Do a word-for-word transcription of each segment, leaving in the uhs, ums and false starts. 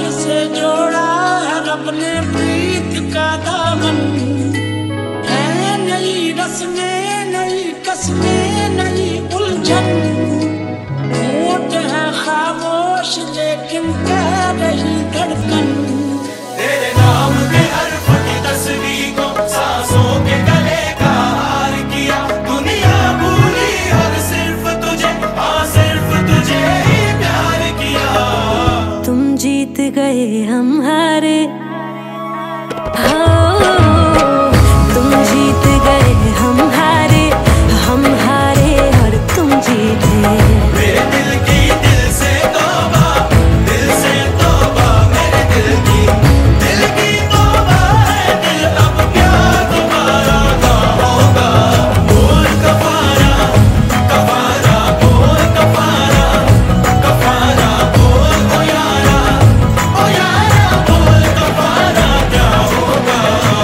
से जोड़ा है रब ने प्रीत का दामन। है नई रस्में नई कस्में नई उलझन। होठ है खामोश लेकिन कह रही धड़कन। तेरे नाम के हर्फ की तस्वीर को सांसों के गले का हार किया। दुनिया भूली और सिर्फ तुझे, हाँ सिर्फ तुझे ही प्यार किया। तुम जीत गए हम हारे, तुम जीत गए हम हारे, हम हारे और तुम जीते। मेरे दिल की दिल से तौबा, दिल से तौबा, मेरे दिल की दिल की तौबा है। दिल अब क्या दोबारा ना होगा। बोल कफारा कफारा, बोल कफारा कफारा, बोल ओ यारा ओ यारा, बोल कफारा क्या होगा।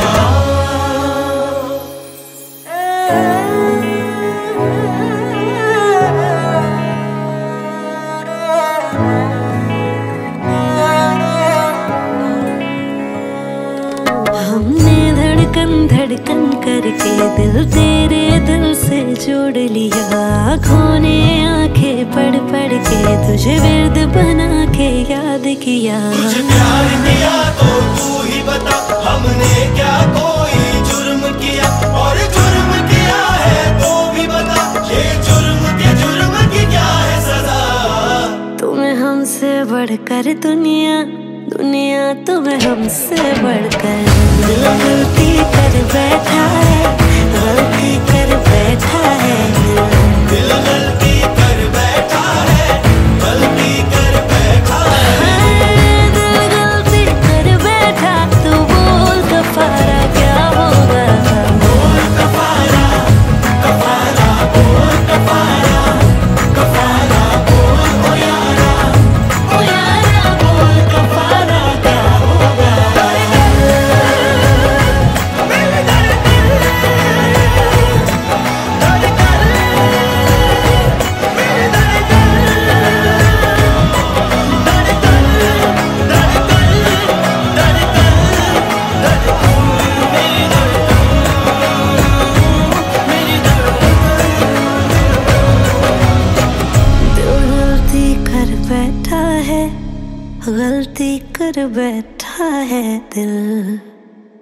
हमने धड़कन धड़कन करके दिल तेरे दिल से जोड़ लिया। आँखों ने आंखें पढ़ पढ़ के तुझे विर्द बना के याद किया। तुझे प्यार किया तो तू ही बता, हमने क्या कोई जुर्म किया। और जुर्म किया है तो भी बता, ये जुर्म के जुर्म की क्या है सजा। तुम्हें हमसे बढ़कर दुनिया, दुनिया तुम्हें हमसे बढ़कर। दिल गलती कर बैठा है, गलती कर बैठा है। दिल गलती कर बैठा है, गलती कर बैठा है। दिल गलती कर बैठा, तू बोल कफारा क्या होगा। बोल कफारा कफारा, बोल कफारा कफारा, बोल ओ यारा ओ यारा, बोल कफारा क्या होगा। मेरे दर्द धड़कन, मेरे दर्द धड़कन धड़कन धड़कन धड़कन, मेरी दिल गलती कर बैठा है, गलती कर बैठा है दिल।